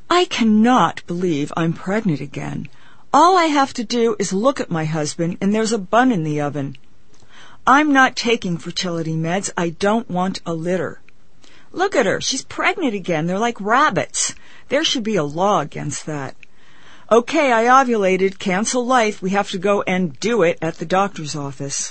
I cannot believe I'm pregnant again. All I have to do is look at my husband and there's a bun in the oven. I'm not taking fertility meds. I don't want a litter. Look at her. She's pregnant again. They're like rabbits. There should be a law against that. Okay, I ovulated. Cancel life. We have to go and do it at the doctor's office.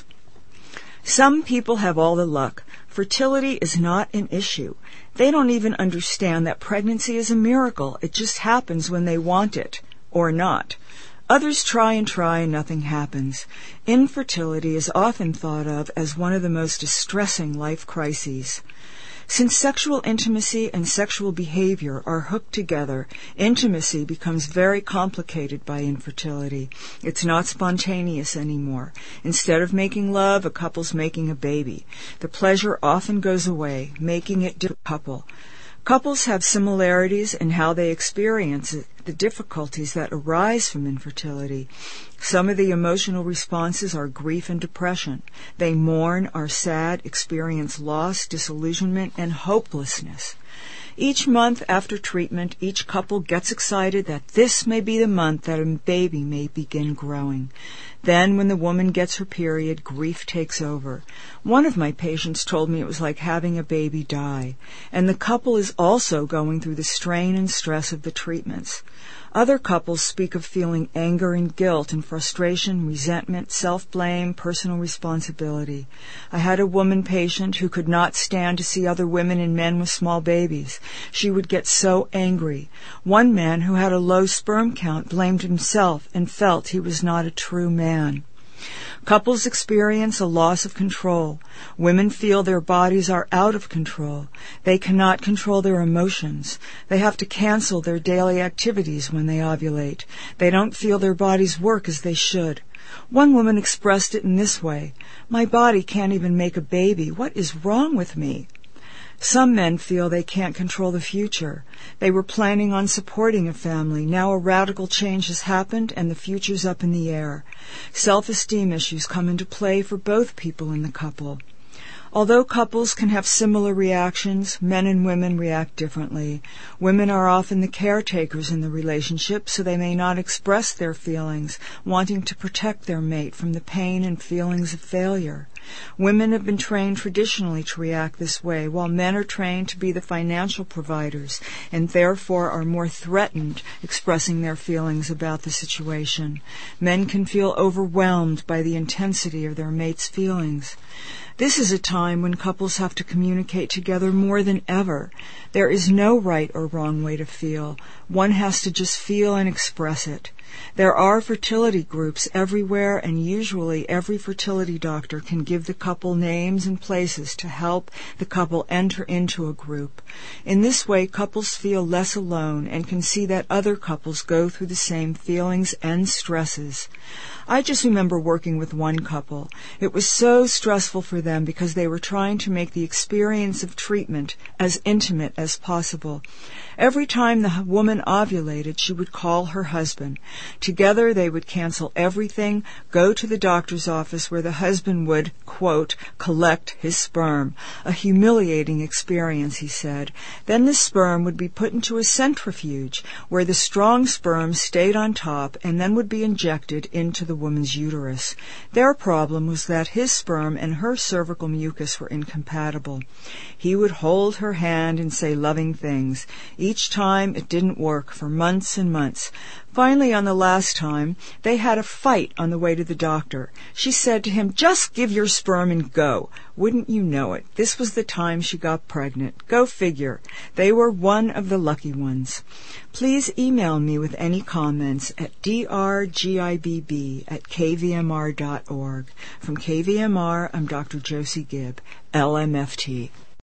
Some people have all the luck. Fertility is not an issue. They don't even understand that pregnancy is a miracle. It just happens when they want it, or not. Others try and nothing happens. Infertility is often thought of as one of the most distressing life crises. Since sexual intimacy and sexual behavior are hooked together, intimacy becomes very complicated by infertility. It's not spontaneous anymore. Instead of making love, a couple's making a baby. The pleasure often goes away, making it a couple. Couples have similarities in how they experience the difficulties that arise from infertility. Some of the emotional responses are grief and depression. They mourn, are sad, experience loss, disillusionment, and hopelessness. Each month after treatment, each couple gets excited that this may be the month that a baby may begin growing. Then, when the woman gets her period, grief takes over. One of my patients told me it was like having a baby die, and the couple is also going through the strain and stress of the treatments. Other couples speak of feeling anger and guilt and frustration, resentment, self-blame, personal responsibility. I had a woman patient who could not stand to see other women and men with small babies. She would get so angry. One man who had a low sperm count blamed himself and felt he was not a true man. Couples experience a loss of control. Women feel their bodies are out of control. They cannot control their emotions. They have to cancel their daily activities when they ovulate. They don't feel their bodies work as they should. One woman expressed it in this way: "My body can't even make a baby. What is wrong with me?" Some men feel they can't control the future. They were planning on supporting a family. Now a radical change has happened and the future's up in the air. Self-esteem issues come into play for both people in the couple. Although couples can have similar reactions, men and women react differently. Women are often the caretakers in the relationship, so they may not express their feelings, wanting to protect their mate from the pain and feelings of failure. Women have been trained traditionally to react this way, while men are trained to be the financial providers and therefore are more threatened expressing their feelings about the situation. Men can feel overwhelmed by the intensity of their mate's feelings. This is a time when couples have to communicate together more than ever. There is no right or wrong way to feel. One has to just feel and express it. There are fertility groups everywhere, and usually every fertility doctor can give the couple names and places to help the couple enter into a group. In this way, couples feel less alone and can see that other couples go through the same feelings and stresses. I just remember working with one couple. It was so stressful for them because they were trying to make the experience of treatment as intimate as possible. Every time the woman ovulated, she would call her husband. Together they would cancel everything, go to the doctor's office where the husband would, quote, collect his sperm. A humiliating experience, he said. Then the sperm would be put into a centrifuge where the strong sperm stayed on top and then would be injected into the woman's uterus. Their problem was that his sperm and her cervical mucus were incompatible. He would hold her hand and say loving things. Each time it didn't work for months and months. Finally, on the last time, they had a fight on the way to the doctor. She said to him, "Just give your sperm and go." Wouldn't you know it? This was the time she got pregnant. Go figure. They were one of the lucky ones. Please email me with any comments at drgibb@kvmr.org. From KVMR, I'm Dr. Josie Gibb, LMFT.